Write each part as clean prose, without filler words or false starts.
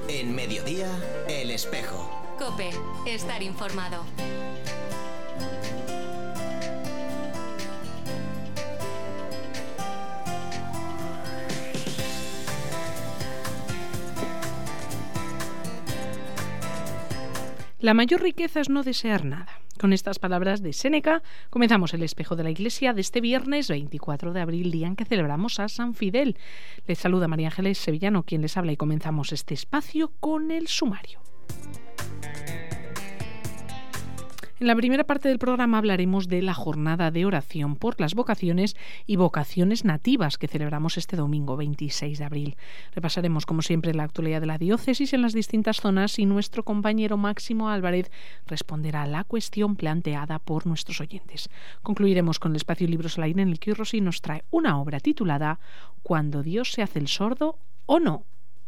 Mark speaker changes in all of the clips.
Speaker 1: En Mediodía, El Espejo.
Speaker 2: COPE, estar informado.
Speaker 3: La mayor riqueza es no desear nada. Con estas palabras de Séneca comenzamos el Espejo de la Iglesia de este viernes 24 de abril, día en que celebramos a San Fidel. Les saluda María Ángeles Sevillano, quien les habla, y comenzamos este espacio con el sumario. En la primera parte del programa hablaremos de la jornada de oración por las vocaciones y vocaciones nativas que celebramos este domingo 26 de abril. Repasaremos, como siempre, la actualidad de la diócesis en las distintas zonas y nuestro compañero Máximo Álvarez responderá a la cuestión planteada por nuestros oyentes. Concluiremos con el espacio Libros al Aire, en el que Rosy nos trae una obra titulada «Cuando Dios se hace el sordo o no».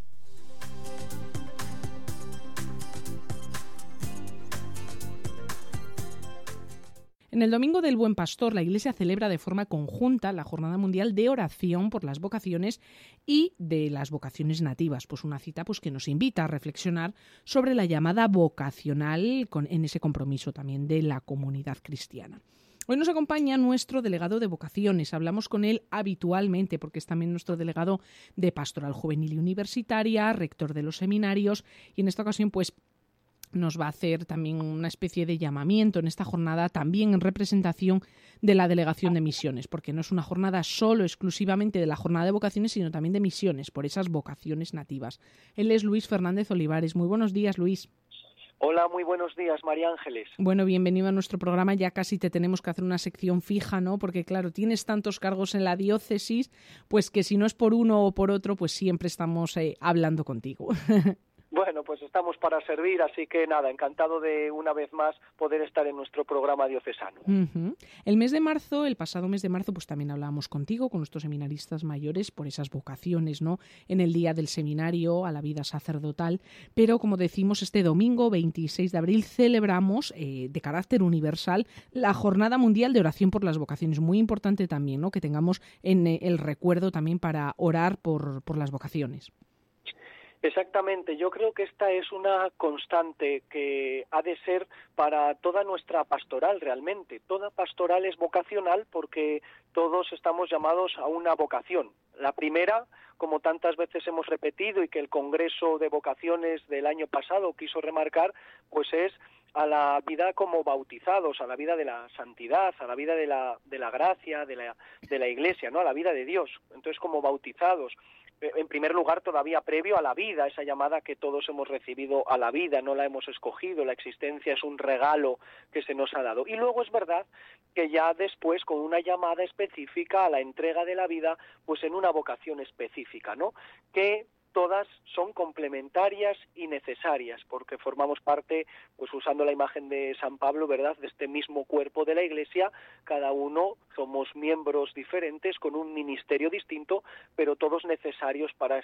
Speaker 3: En el Domingo del Buen Pastor, la Iglesia celebra de forma conjunta la Jornada Mundial de Oración por las Vocaciones y de las Vocaciones Nativas. Pues una cita que nos invita a reflexionar sobre la llamada vocacional en ese compromiso también de la comunidad cristiana. Hoy nos acompaña nuestro delegado de vocaciones. Hablamos con él habitualmente porque es también nuestro delegado de Pastoral Juvenil y Universitaria, rector de los seminarios, y en esta ocasión nos va a hacer también una especie de llamamiento en esta jornada, también en representación de la Delegación de Misiones, porque no es una jornada solo exclusivamente de la jornada de vocaciones, sino también de misiones, por esas vocaciones nativas. Él es Luis Fernández Olivares. Muy buenos días, Luis.
Speaker 4: Hola, muy buenos días, María Ángeles.
Speaker 3: Bueno, bienvenido a nuestro programa. Ya casi te tenemos que hacer una sección fija, ¿no? Porque, claro, tienes tantos cargos en la diócesis, pues que si no es por uno o por otro, pues siempre estamos hablando contigo.
Speaker 4: Bueno, pues estamos para servir, así que nada, encantado de una vez más poder estar en nuestro programa diocesano.
Speaker 3: Uh-huh. El pasado mes de marzo, pues también hablábamos contigo, con nuestros seminaristas mayores, por esas vocaciones, ¿no? En el día del seminario a la vida sacerdotal, pero como decimos, este domingo 26 de abril celebramos de carácter universal la Jornada Mundial de Oración por las Vocaciones. Muy importante también, ¿no? Que tengamos en el recuerdo también para orar por las vocaciones.
Speaker 4: Exactamente, yo creo que esta es una constante que ha de ser para toda nuestra pastoral realmente. Toda pastoral es vocacional porque todos estamos llamados a una vocación. La primera, como tantas veces hemos repetido y que el Congreso de Vocaciones del año pasado quiso remarcar, pues es a la vida como bautizados, a la vida de la santidad, a la vida de la gracia, de la Iglesia, ¿no? A la vida de Dios. Entonces, como bautizados, en primer lugar, todavía previo a la vida, esa llamada que todos hemos recibido a la vida, no la hemos escogido, la existencia es un regalo que se nos ha dado. Y luego es verdad que ya después, con una llamada específica a la entrega de la vida, pues en una vocación específica, ¿no? Que todas son complementarias y necesarias, porque formamos parte, pues usando la imagen de San Pablo, ¿verdad?, de este mismo cuerpo de la Iglesia. Cada uno somos miembros diferentes con un ministerio distinto, pero todos necesarios para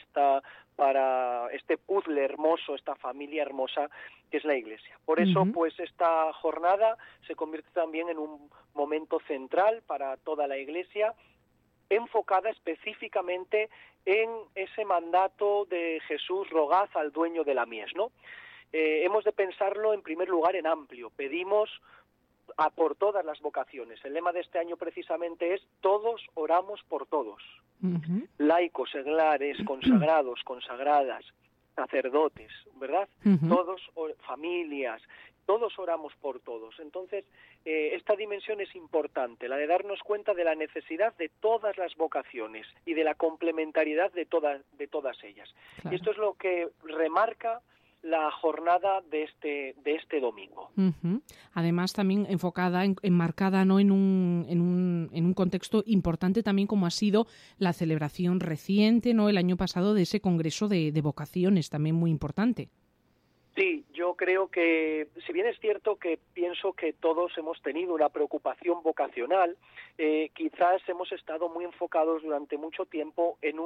Speaker 4: este puzzle hermoso, esta familia hermosa que es la Iglesia. Por eso, pues esta jornada se convierte también en un momento central para toda la Iglesia, enfocada específicamente en ese mandato de Jesús: rogad al dueño de la mies, ¿no? Hemos de pensarlo en primer lugar en amplio. Pedimos por todas las vocaciones. El lema de este año precisamente es: todos oramos por todos. Uh-huh. Laicos, seglares, consagrados, consagradas, sacerdotes, ¿verdad? Uh-huh. Todos, familias, todos oramos por todos. Entonces, esta dimensión es importante, la de darnos cuenta de la necesidad de todas las vocaciones y de la complementariedad de todas ellas. Claro. Y esto es lo que remarca la jornada de este domingo.
Speaker 3: Uh-huh. Además, también enfocada, enmarcada, ¿no?, en un contexto importante también, como ha sido la celebración reciente, ¿no?, el año pasado, de ese congreso de vocaciones, también muy importante.
Speaker 4: Sí, yo creo que, si bien es cierto que pienso que todos hemos tenido una preocupación vocacional, quizás hemos estado muy enfocados durante mucho tiempo en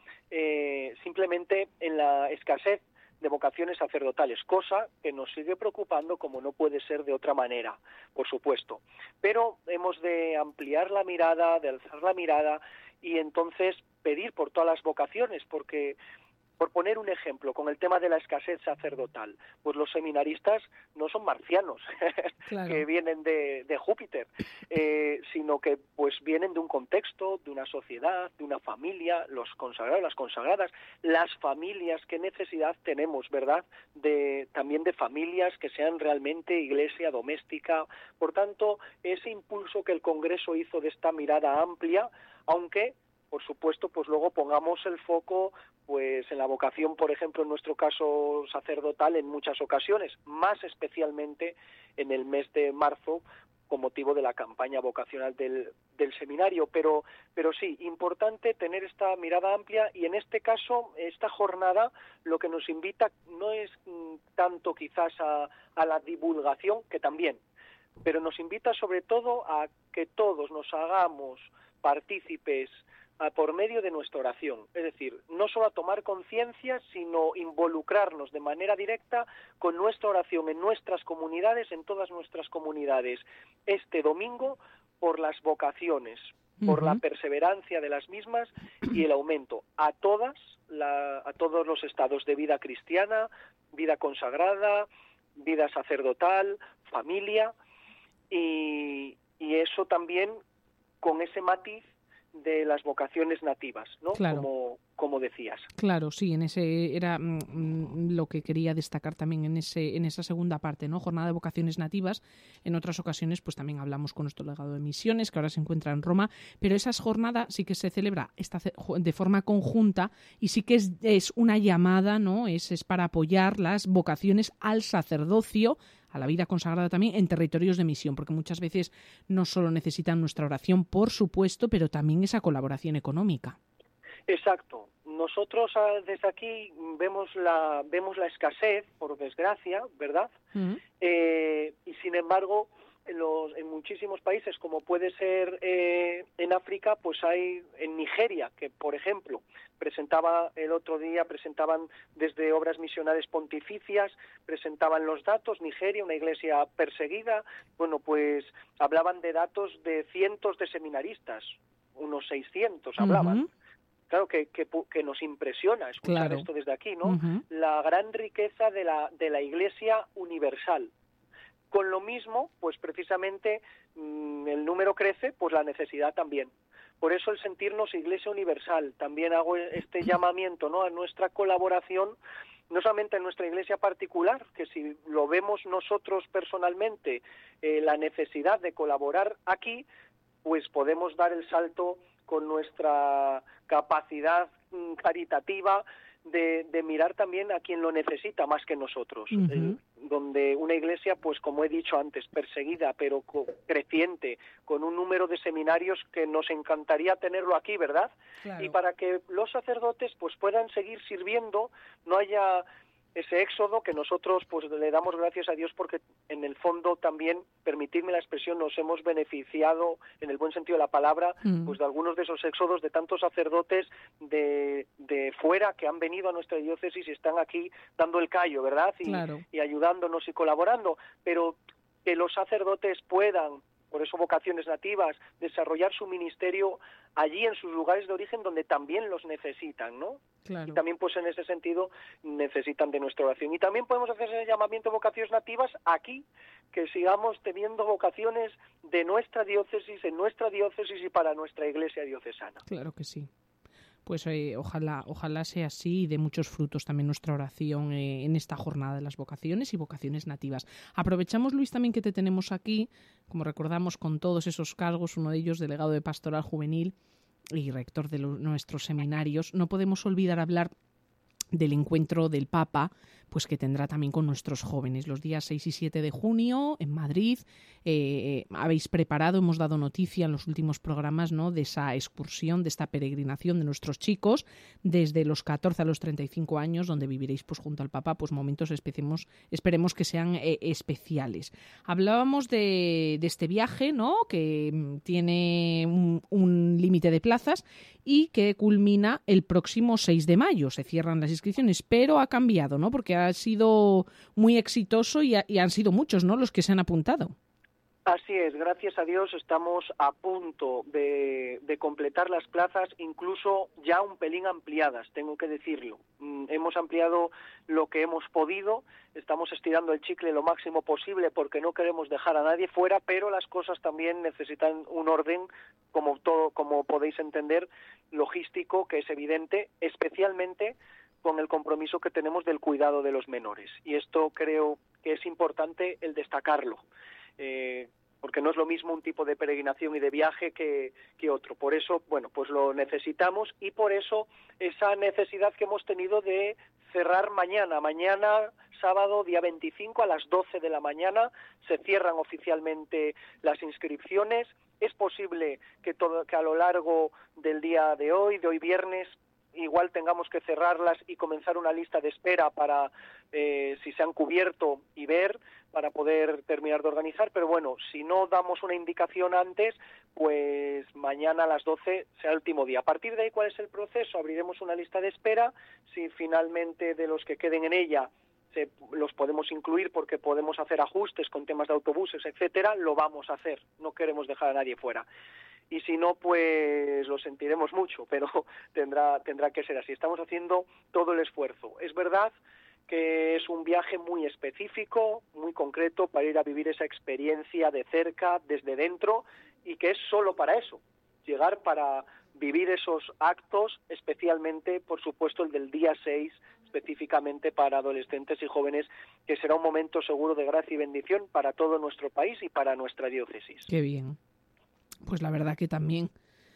Speaker 4: simplemente en la escasez de vocaciones sacerdotales, cosa que nos sigue preocupando, como no puede ser de otra manera, por supuesto. Pero hemos de ampliar la mirada, de alzar la mirada y entonces pedir por todas las vocaciones, porque Por poner un ejemplo, con el tema de la escasez sacerdotal, pues los seminaristas no son marcianos claro. que vienen de Júpiter, sino que pues vienen de un contexto, de una sociedad, de una familia, los consagrados, las consagradas, las familias, qué necesidad tenemos, ¿verdad?, también de familias que sean realmente iglesia doméstica. Por tanto, ese impulso que el Congreso hizo de esta mirada amplia, aunque por supuesto, pues luego pongamos el foco pues en la vocación, por ejemplo, en nuestro caso sacerdotal, en muchas ocasiones, más especialmente en el mes de marzo, con motivo de la campaña vocacional del seminario. Pero sí, importante tener esta mirada amplia, y en este caso, esta jornada lo que nos invita no es tanto quizás a la divulgación, que también, pero nos invita sobre todo a que todos nos hagamos partícipes por medio de nuestra oración, es decir, no solo a tomar conciencia, sino involucrarnos de manera directa con nuestra oración en nuestras comunidades, en todas nuestras comunidades, este domingo, por las vocaciones, por la perseverancia de las mismas y el aumento a todos los estados de vida cristiana, vida consagrada, vida sacerdotal, familia, y eso también con ese matiz de las vocaciones nativas, ¿no? Claro. Como decías.
Speaker 3: Claro, sí, en ese era lo que quería destacar también en esa segunda parte, ¿no? Jornada de vocaciones nativas. En otras ocasiones, pues también hablamos con nuestro legado de misiones, que ahora se encuentra en Roma, pero esa jornada sí que se celebra de forma conjunta, y sí que es una llamada, ¿no? Es para apoyar las vocaciones al sacerdocio, a la vida consagrada también en territorios de misión, porque muchas veces no solo necesitan nuestra oración, por supuesto, pero también esa colaboración económica.
Speaker 4: Exacto. Nosotros desde aquí vemos la escasez, por desgracia, ¿verdad? Uh-huh. Y sin embargo, en muchísimos países, como puede ser en África, pues hay en Nigeria, que por ejemplo el otro día presentaban desde Obras Misionales Pontificias, presentaban los datos. Nigeria, una iglesia perseguida, bueno, pues hablaban de datos de cientos de seminaristas, unos 600 hablaban. Uh-huh. Claro que nos impresiona escuchar esto desde aquí, ¿no? Uh-huh. La gran riqueza de la Iglesia universal. Con lo mismo, pues precisamente el número crece, pues la necesidad también. Por eso el sentirnos Iglesia universal. También hago este llamamiento, ¿no?, a nuestra colaboración, no solamente en nuestra iglesia particular, que si lo vemos nosotros personalmente, la necesidad de colaborar aquí, pues podemos dar el salto con nuestra capacidad caritativa de mirar también a quien lo necesita más que nosotros. Uh-huh. Donde una iglesia, pues como he dicho antes, perseguida, pero creciente, con un número de seminarios que nos encantaría tenerlo aquí, ¿verdad? Claro. Y para que los sacerdotes pues puedan seguir sirviendo, no haya ese éxodo, que nosotros pues le damos gracias a Dios porque en el fondo también, permitidme la expresión, nos hemos beneficiado en el buen sentido de la palabra, pues de algunos de esos éxodos de tantos sacerdotes de fuera que han venido a nuestra diócesis y están aquí dando el callo, ¿verdad? Y ayudándonos y colaborando, pero que los sacerdotes puedan, por eso vocaciones nativas, desarrollar su ministerio allí en sus lugares de origen donde también los necesitan, ¿no? Claro. Y también pues en ese sentido necesitan de nuestra oración. Y también podemos hacer ese llamamiento de vocaciones nativas aquí, que sigamos teniendo vocaciones de nuestra diócesis, en nuestra diócesis y para nuestra iglesia diocesana.
Speaker 3: Claro que sí. Pues ojalá sea así, y dé muchos frutos también nuestra oración en esta jornada de las vocaciones y vocaciones nativas. Aprovechamos, Luis, también que te tenemos aquí, como recordamos, con todos esos cargos, uno de ellos delegado de Pastoral Juvenil y rector de nuestros seminarios. No podemos olvidar hablar del encuentro del Papa, pues que tendrá también con nuestros jóvenes los días 6 y 7 de junio en Madrid. Habéis preparado, hemos dado noticia en los últimos programas, ¿no?, de esa excursión, de esta peregrinación de nuestros chicos desde los 14 a los 35 años, donde viviréis pues junto al Papa pues momentos esperemos que sean especiales. Hablábamos de este viaje, ¿no?, que tiene un límite de plazas y que culmina el próximo 6 de mayo. Se cierran las inscripciones, pero ha cambiado, ¿no?, porque ha sido muy exitoso y han sido muchos, ¿no?, los que se han apuntado.
Speaker 4: Así es, gracias a Dios estamos a punto de completar las plazas, incluso ya un pelín ampliadas, tengo que decirlo. Hemos ampliado lo que hemos podido, estamos estirando el chicle lo máximo posible porque no queremos dejar a nadie fuera, pero las cosas también necesitan un orden, como podéis entender, logístico, que es evidente, especialmente con el compromiso que tenemos del cuidado de los menores. Y esto creo que es importante el destacarlo. Porque no es lo mismo un tipo de peregrinación y de viaje que otro. Por eso, bueno, pues lo necesitamos y por eso esa necesidad que hemos tenido de cerrar mañana, sábado, día 25, a las 12 de la mañana, se cierran oficialmente las inscripciones. Es posible que a lo largo del día de hoy viernes, igual tengamos que cerrarlas y comenzar una lista de espera para si se han cubierto y ver, para poder terminar de organizar, pero bueno, si no damos una indicación antes, pues mañana a las 12 será el último día. A partir de ahí, ¿cuál es el proceso? Abriremos una lista de espera, si finalmente de los que queden en ella los podemos incluir porque podemos hacer ajustes con temas de autobuses, etcétera, lo vamos a hacer, no queremos dejar a nadie fuera. Y si no, pues lo sentiremos mucho, pero tendrá que ser así. Estamos haciendo todo el esfuerzo. Es verdad que es un viaje muy específico, muy concreto, para ir a vivir esa experiencia de cerca, desde dentro, y que es solo para eso, llegar para vivir esos actos, especialmente, por supuesto, el del día 6, específicamente para adolescentes y jóvenes, que será un momento seguro de gracia y bendición para todo nuestro país y para nuestra diócesis.
Speaker 3: Qué bien. Pues la verdad que también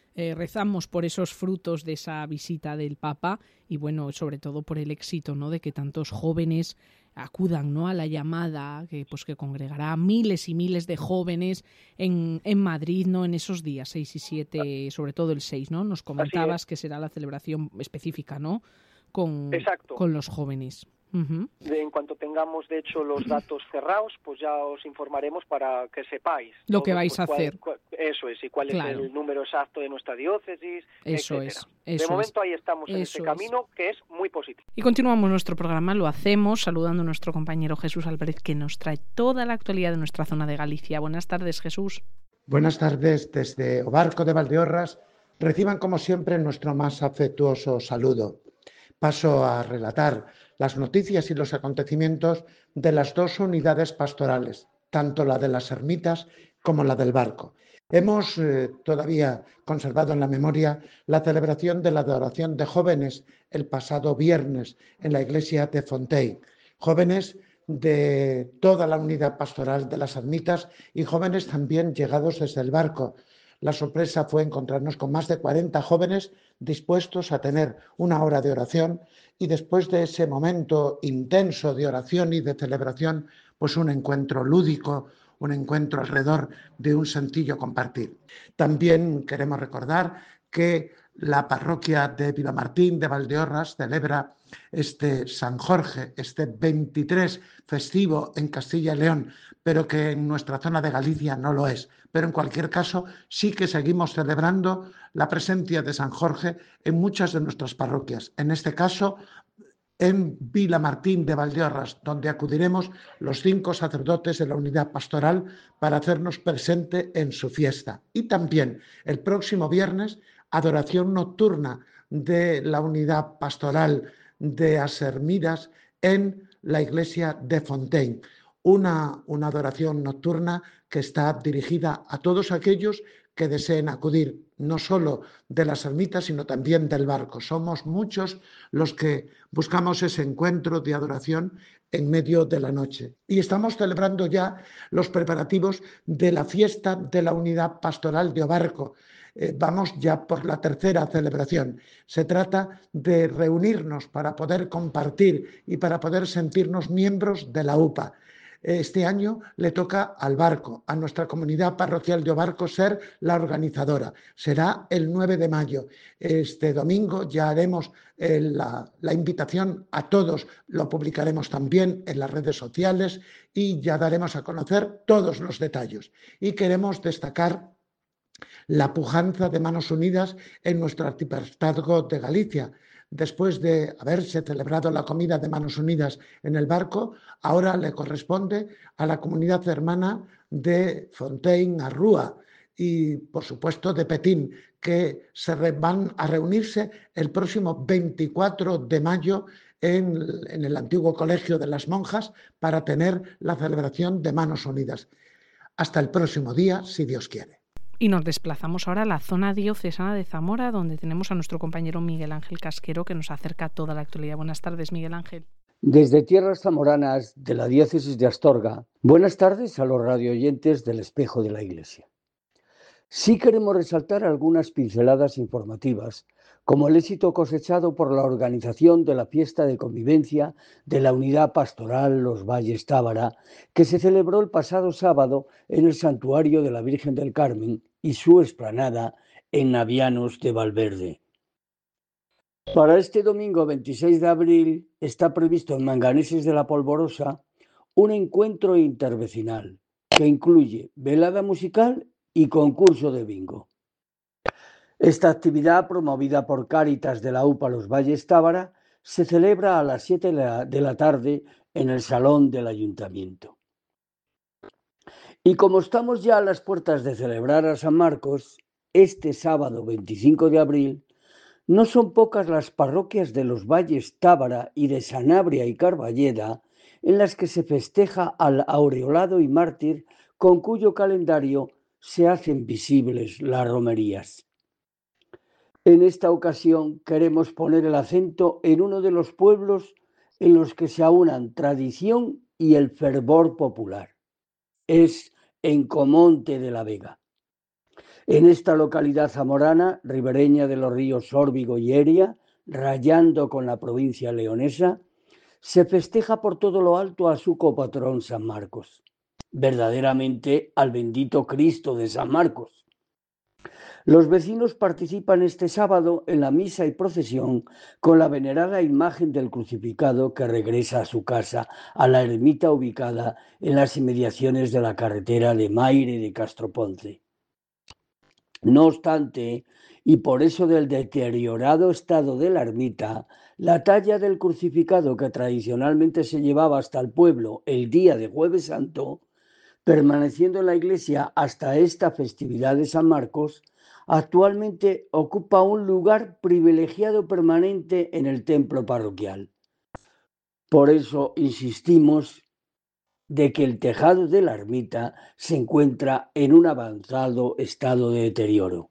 Speaker 3: rezamos por esos frutos de esa visita del Papa y bueno, sobre todo por el éxito, ¿no?, de que tantos jóvenes acudan, ¿no?, a la llamada que congregará a miles y miles de jóvenes en Madrid, ¿no?, en esos días 6 y 7, sobre todo el 6, ¿no? Nos comentabas que será la celebración específica, ¿no?, con los jóvenes. Uh-huh.
Speaker 4: En cuanto tengamos, de hecho, los datos cerrados, pues ya os informaremos para que sepáis
Speaker 3: lo que vais a hacer.
Speaker 4: Eso es, y cuál es el número exacto de nuestra diócesis,
Speaker 3: eso
Speaker 4: etcétera.
Speaker 3: Es.
Speaker 4: De momento ahí estamos en ese camino que es muy positivo.
Speaker 3: Y continuamos nuestro programa, lo hacemos saludando a nuestro compañero Jesús Álvarez, que nos trae toda la actualidad de nuestra zona de Galicia. Buenas tardes, Jesús.
Speaker 5: Buenas tardes desde O Barco de Valdeorras. Reciban, como siempre, nuestro más afectuoso saludo. Paso a relatar las noticias y los acontecimientos de las dos unidades pastorales, tanto la de las ermitas como la del Barco. Hemos todavía conservado en la memoria la celebración de la adoración de jóvenes el pasado viernes en la iglesia de Fontei. Jóvenes de toda la unidad pastoral de las ermitas y jóvenes también llegados desde el Barco. La sorpresa fue encontrarnos con más de 40 jóvenes dispuestos a tener una hora de oración y después de ese momento intenso de oración y de celebración, pues un encuentro lúdico, un encuentro alrededor de un sencillo compartir. También queremos recordar que la parroquia de Vilamartín de Valdeorras celebra este San Jorge, este 23 festivo en Castilla y León, pero que en nuestra zona de Galicia no lo es. Pero en cualquier caso sí que seguimos celebrando la presencia de San Jorge en muchas de nuestras parroquias. En este caso, en Vilamartín de Valdeorras, donde acudiremos los 5 sacerdotes de la unidad pastoral para hacernos presente en su fiesta. Y también el próximo viernes, adoración nocturna de la unidad pastoral de As Ermidas en la iglesia de Fontaine. Una adoración nocturna que está dirigida a todos aquellos que deseen acudir, no solo de las ermitas, sino también del Barco. Somos muchos los que buscamos ese encuentro de adoración en medio de la noche. Y estamos celebrando ya los preparativos de la fiesta de la unidad pastoral de O Barco. Vamos ya por la tercera celebración. Se trata de reunirnos para poder compartir y para poder sentirnos miembros de la UPA. Este año le toca al Barco, a nuestra comunidad parroquial de O Barco, ser la organizadora. Será el 9 de mayo. Este domingo ya haremos la invitación a todos, lo publicaremos también en las redes sociales y ya daremos a conocer todos los detalles. Y queremos destacar la pujanza de Manos Unidas en nuestro arciprestazgo de Galicia. después de haberse celebrado la comida de Manos Unidas en el barco, ahora le corresponde a la comunidad hermana de Fontaine-Arrua y, por supuesto, de Petín, que van a reunirse el próximo 24 de mayo en el antiguo Colegio de las Monjas para tener la celebración de Manos Unidas. Hasta el próximo día, si Dios quiere.
Speaker 3: Y nos desplazamos ahora a la zona diocesana de Zamora, donde tenemos a nuestro compañero Miguel Ángel Casquero, que nos acerca toda la actualidad. Buenas tardes, Miguel Ángel.
Speaker 6: Desde tierras zamoranas de la diócesis de Astorga, buenas tardes a los radioyentes del Espejo de la Iglesia. Sí queremos resaltar algunas pinceladas informativas, como el éxito cosechado por la organización de la fiesta de convivencia de la Unidad Pastoral Los Valles Tábara, que se celebró el pasado sábado en el Santuario de la Virgen del Carmen y su explanada en Navianos de Valverde. Para este domingo 26 de abril está previsto en Manganeses de la Polvorosa un encuentro intervecinal que incluye velada musical y concurso de bingo. Esta actividad, promovida por Cáritas de la UPA Los Valles Tábara, se celebra a las 7 de la tarde en el Salón del Ayuntamiento. Y como estamos ya a las puertas de celebrar a San Marcos, este sábado 25 de abril, no son pocas las parroquias de Los Valles Tábara y de Sanabria y Carballeda en las que se festeja al aureolado y mártir con cuyo calendario se hacen visibles las romerías. En esta ocasión queremos poner el acento en uno de los pueblos en los que se aunan tradición y el fervor popular. Es en Comonte de la Vega. En esta localidad zamorana, ribereña de los ríos Órbigo y Eria, rayando con la provincia leonesa, se festeja por todo lo alto a su copatrón San Marcos, verdaderamente al bendito Cristo de San Marcos. Los vecinos participan este sábado en la misa y procesión con la venerada imagen del crucificado que regresa a su casa, a la ermita ubicada en las inmediaciones de la carretera de Maire de Castroponce. No obstante, y por eso del deteriorado estado de la ermita, la talla del crucificado que tradicionalmente se llevaba hasta el pueblo el día de Jueves Santo, permaneciendo en la iglesia hasta esta festividad de San Marcos, actualmente ocupa un lugar privilegiado permanente en el templo parroquial. Por eso insistimos de que el tejado de la ermita se encuentra en un avanzado estado de deterioro.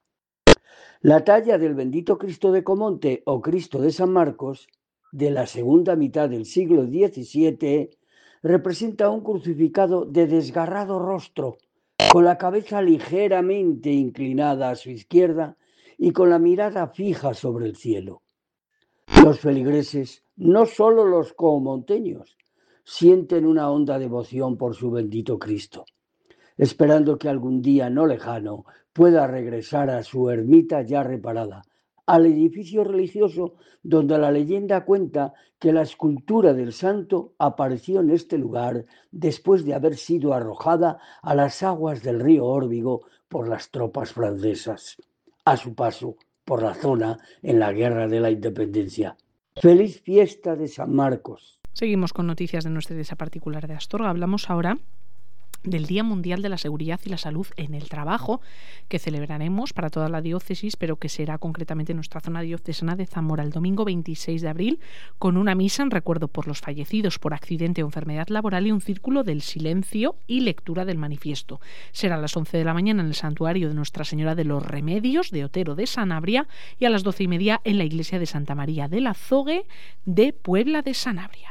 Speaker 6: La talla del bendito Cristo de Comonte o Cristo de San Marcos, de la segunda mitad del siglo XVII, representa un crucificado de desgarrado rostro, con la cabeza ligeramente inclinada a su izquierda y con la mirada fija sobre el cielo. Los feligreses, no solo los comonteños, sienten una honda devoción por su bendito Cristo, esperando que algún día no lejano pueda regresar a su ermita ya reparada, al edificio religioso donde la leyenda cuenta que la escultura del santo apareció en este lugar después de haber sido arrojada a las aguas del río Órbigo por las tropas francesas, a su paso por la zona en la Guerra de la Independencia. ¡Feliz fiesta de San Marcos!
Speaker 3: Seguimos con noticias de nuestra iglesia particular de Astorga. Hablamos ahora del Día Mundial de la Seguridad y la Salud en el Trabajo, que celebraremos para toda la diócesis, pero que será concretamente en nuestra zona diocesana de Zamora el domingo 26 de abril, con una misa en recuerdo por los fallecidos por accidente o enfermedad laboral y un círculo del silencio y lectura del manifiesto. Será a las 11 de la mañana en el santuario de Nuestra Señora de los Remedios de Otero de Sanabria y a las 12:30 en la iglesia de Santa María del Azogue de Puebla de Sanabria.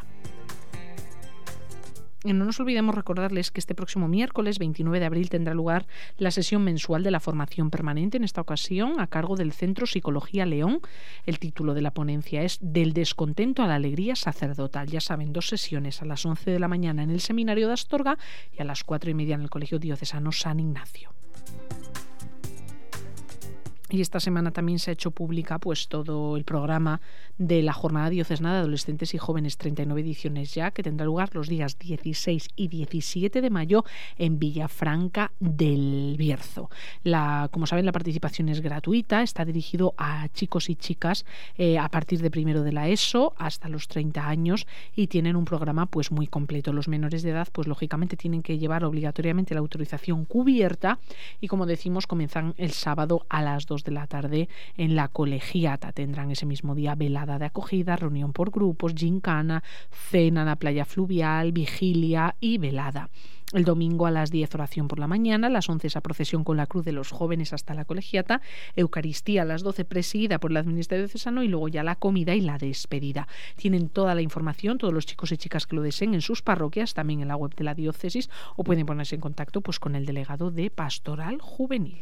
Speaker 3: Y no nos olvidemos recordarles que este próximo miércoles 29 de abril tendrá lugar la sesión mensual de la formación permanente, en esta ocasión a cargo del Centro Psicología León. El título de la ponencia es Del descontento a la alegría sacerdotal. Ya saben, 2 sesiones, a las 11 de la mañana en el Seminario de Astorga y a las 4:30 en el Colegio Diocesano San Ignacio. Y esta semana también se ha hecho pública pues todo el programa de la Jornada Diocesana de Adolescentes y Jóvenes, 39 ediciones ya, que tendrá lugar los días 16 y 17 de mayo en Villafranca del Bierzo. Como saben, la participación es gratuita, está dirigido a chicos y chicas a partir de primero de la ESO hasta los 30 años y tienen un programa pues muy completo. Los menores de edad pues lógicamente tienen que llevar obligatoriamente la autorización cubierta y, como decimos, comienzan el sábado a las 2 de la tarde en la colegiata. Tendrán ese mismo día velada de acogida, reunión por grupos, gincana, cena en la playa fluvial, vigilia y velada. El domingo a las 10 oración por la mañana, a las 11 esa procesión con la cruz de los jóvenes hasta la colegiata, Eucaristía a las 12 presidida por el administrador diocesano y luego ya la comida y la despedida. Tienen toda la información, todos los chicos y chicas que lo deseen, en sus parroquias, también en la web de la diócesis, o pueden ponerse en contacto pues con el delegado de Pastoral Juvenil.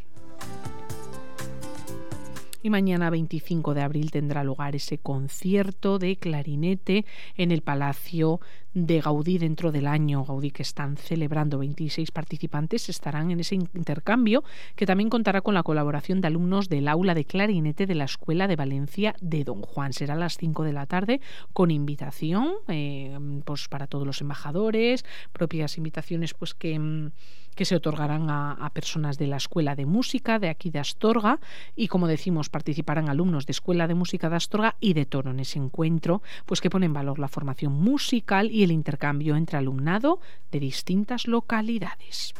Speaker 3: Y mañana 25 de abril tendrá lugar ese concierto de clarinete en el Palacio de Gaudí dentro del año Gaudí que están celebrando. 26 participantes estarán en ese intercambio que también contará con la colaboración de alumnos del aula de clarinete de la Escuela de Valencia de Don Juan. Será a las 5 de la tarde con invitación pues para todos los embajadores, propias invitaciones pues que se otorgarán a personas de la Escuela de Música de aquí de Astorga y, como decimos, participarán alumnos de Escuela de Música de Astorga y de Toro en ese encuentro, pues que pone en valor la formación musical y el intercambio entre alumnado de distintas localidades.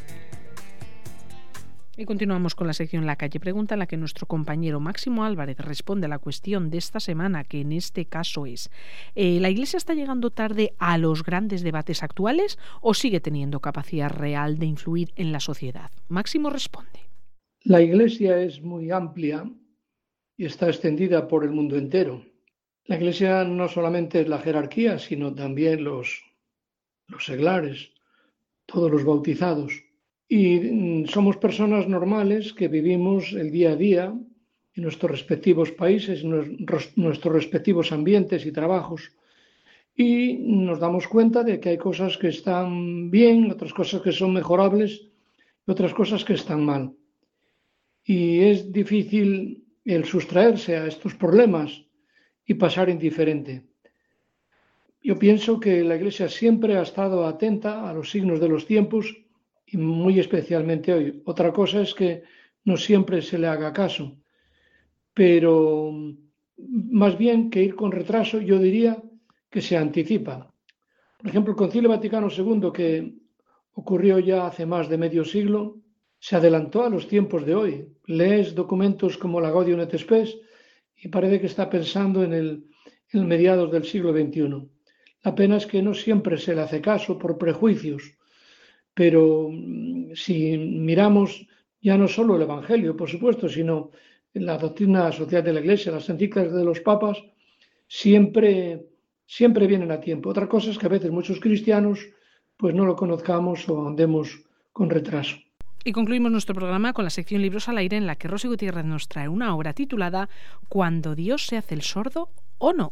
Speaker 3: Y continuamos con la sección La Calle Pregunta, en la que nuestro compañero Máximo Álvarez responde a la cuestión de esta semana, que en este caso es: ¿la Iglesia está llegando tarde a los grandes debates actuales o sigue teniendo capacidad real de influir en la sociedad? Máximo responde.
Speaker 7: La Iglesia es muy amplia y está extendida por el mundo entero. La Iglesia no solamente es la jerarquía, sino también los seglares, todos los bautizados. Y somos personas normales que vivimos el día a día en nuestros respectivos países, en nuestros respectivos ambientes y trabajos. Y nos damos cuenta de que hay cosas que están bien, otras cosas que son mejorables y otras cosas que están mal. Y es difícil el sustraerse a estos problemas y pasar indiferente. Yo pienso que la Iglesia siempre ha estado atenta a los signos de los tiempos y muy especialmente hoy. Otra cosa es que no siempre se le haga caso, pero más bien que ir con retraso, yo diría que se anticipa. Por ejemplo, el Concilio Vaticano II, que ocurrió ya hace más de medio siglo, se adelantó a los tiempos de hoy. Lees documentos como la Gaudium et Spes y parece que está pensando en mediados del siglo XXI. La pena es que no siempre se le hace caso por prejuicios. Pero si miramos ya no solo el Evangelio, por supuesto, sino la doctrina social de la Iglesia, las encíclicas de los papas, siempre vienen a tiempo. Otra cosa es que a veces muchos cristianos pues no lo conozcamos o andemos con retraso.
Speaker 3: Y concluimos nuestro programa con la sección Libros al Aire, en la que Rosy Gutiérrez nos trae una obra titulada ¿Cuando Dios se hace el sordo o no?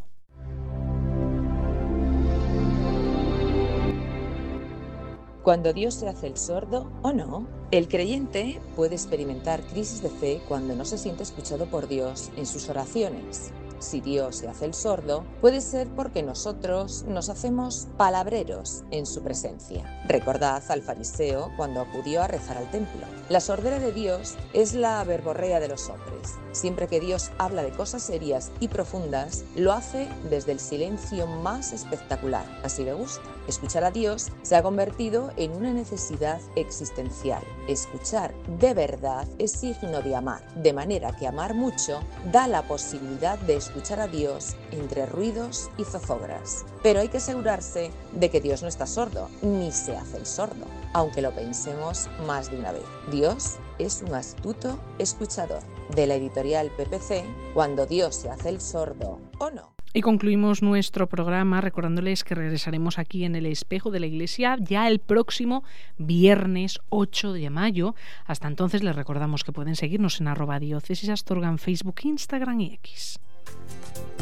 Speaker 8: Cuando Dios se hace el sordo o no, el creyente puede experimentar crisis de fe cuando no se siente escuchado por Dios en sus oraciones. Si Dios se hace el sordo, puede ser porque nosotros nos hacemos palabreros en su presencia. Recordad al fariseo cuando acudió a rezar al templo. La sordera de Dios es la verborrea de los hombres. Siempre que Dios habla de cosas serias y profundas, lo hace desde el silencio más espectacular. Así le gusta. Escuchar a Dios se ha convertido en una necesidad existencial. Escuchar de verdad es signo de amar, de manera que amar mucho da la posibilidad de escuchar a Dios entre ruidos y zozobras. Pero hay que asegurarse de que Dios no está sordo, ni se hace el sordo, aunque lo pensemos más de una vez. Dios es un astuto escuchador. De la editorial PPC, Cuando Dios se hace el sordo o no.
Speaker 3: Y concluimos nuestro programa recordándoles que regresaremos aquí en el Espejo de la Iglesia ya el próximo viernes 8 de mayo. Hasta entonces les recordamos que pueden seguirnos en @diócesisastorga en Facebook, Instagram y X.